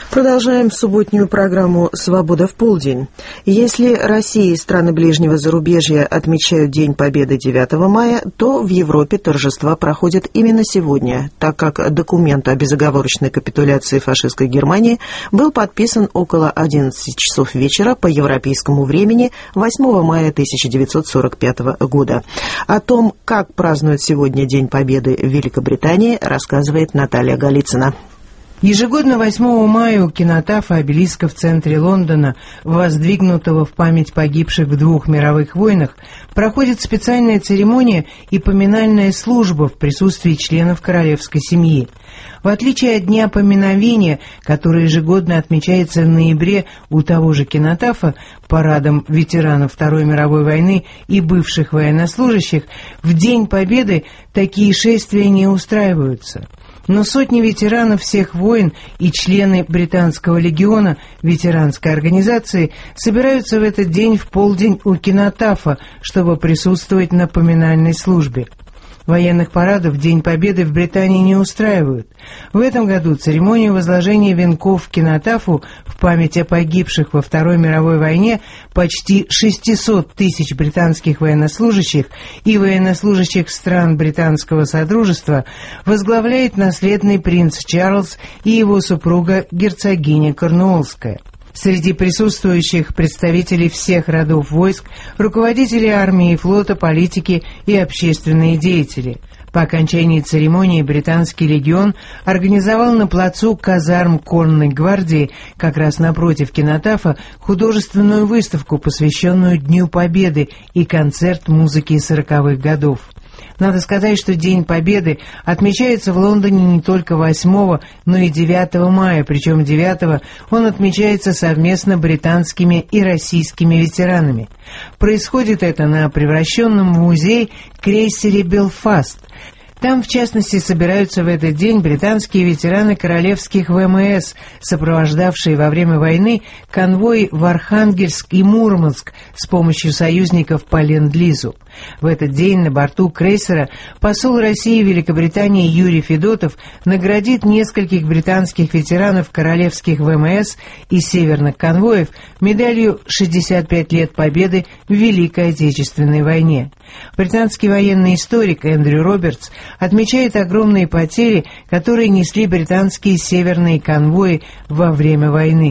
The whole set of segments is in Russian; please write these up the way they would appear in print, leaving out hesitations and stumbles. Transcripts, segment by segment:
Продолжаем субботнюю программу «Свобода в полдень». Если Россия и страны ближнего зарубежья отмечают День Победы 9 мая, то в Европе торжества проходят именно сегодня, так как документ о безоговорочной капитуляции фашистской Германии был подписан около 11 часов вечера по европейскому времени 8 мая 1945 года. О том, как празднуют сегодня День Победы в Великобритании, рассказывает Наталья Голицына. Ежегодно 8 мая у кинотафа обелиска в центре Лондона, воздвигнутого в память погибших в 2 мировых войнах, проходит специальная церемония и поминальная служба в присутствии членов королевской семьи. В отличие от Дня поминовения, который ежегодно отмечается в ноябре у того же кинотафа, парадом ветеранов Второй мировой войны и бывших военнослужащих, в День Победы такие шествия не устраиваются. Но сотни ветеранов всех войн и члены Британского легиона, ветеранской организации, собираются в этот день в полдень у кинотафа, чтобы присутствовать на поминальной службе. Военных парадов в День Победы в Британии не устраивают. В этом году церемонию возложения венков в кинотафу в память о погибших во Второй мировой войне почти 600 тысяч британских военнослужащих и военнослужащих стран Британского Содружества возглавляет наследный принц Чарльз и его супруга герцогиня Корнуоллская. Среди присутствующих представители всех родов войск, руководители армии и флота, политики и общественные деятели. По окончании церемонии британский легион организовал на плацу казарм конной гвардии, как раз напротив кинотафа, художественную выставку, посвященную Дню Победы, и концерт музыки 40-х годов. Надо сказать, что День Победы отмечается в Лондоне не только 8, но и 9 мая, причем 9 он отмечается совместно британскими и российскими ветеранами. Происходит это на превращенном в музей крейсере «Белфаст». Там, в частности, собираются в этот день британские ветераны королевских ВМС, сопровождавшие во время войны конвои в Архангельск и Мурманск с помощью союзников по Ленд-Лизу. В этот день на борту крейсера посол России в Великобритании Юрий Федотов наградит нескольких британских ветеранов королевских ВМС и северных конвоев медалью «65 лет Победы в Великой Отечественной войне». Британский военный историк Эндрю Робертс отмечает огромные потери, которые несли британские северные конвои во время войны.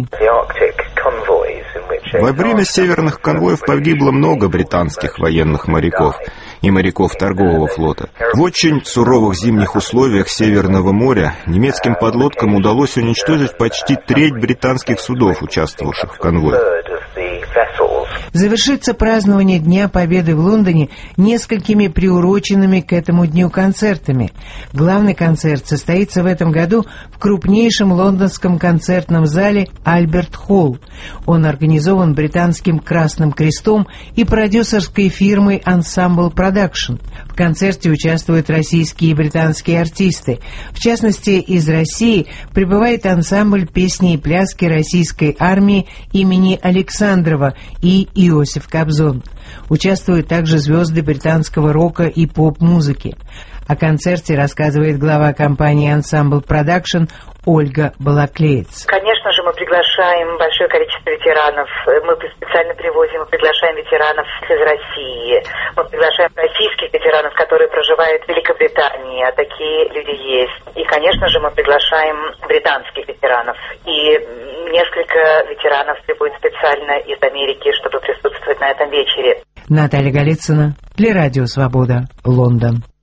Во время северных конвоев погибло много британских военных моряков и моряков торгового флота. В очень суровых зимних условиях Северного моря немецким подлодкам удалось уничтожить почти треть британских судов, участвовавших в конвое. Завершится празднование Дня Победы в Лондоне несколькими приуроченными к этому дню концертами. Главный концерт состоится в этом году в крупнейшем лондонском концертном зале «Альберт Холл». Он организован британским Красным Крестом и продюсерской фирмой «Ensemble Production». В концерте участвуют российские и британские артисты. В частности, из России прибывает ансамбль песни и пляски российской армии имени Александрова и Иосиф Кобзон. Участвуют также звезды британского рока и поп-музыки. О концерте рассказывает глава компании Ensemble Production Ольга Балаклеец. Конечно же, мы приглашаем большое количество ветеранов. Мы специально привозим и приглашаем ветеранов из России. Мы приглашаем российских ветеранов, которые проживают в Великобритании, а такие люди есть. И, конечно же, мы приглашаем британских ветеранов. И несколько ветеранов прибудет специально из Америки, чтобы присутствовать на этом вечере. Наталья Голицына для Радио Свобода, Лондон.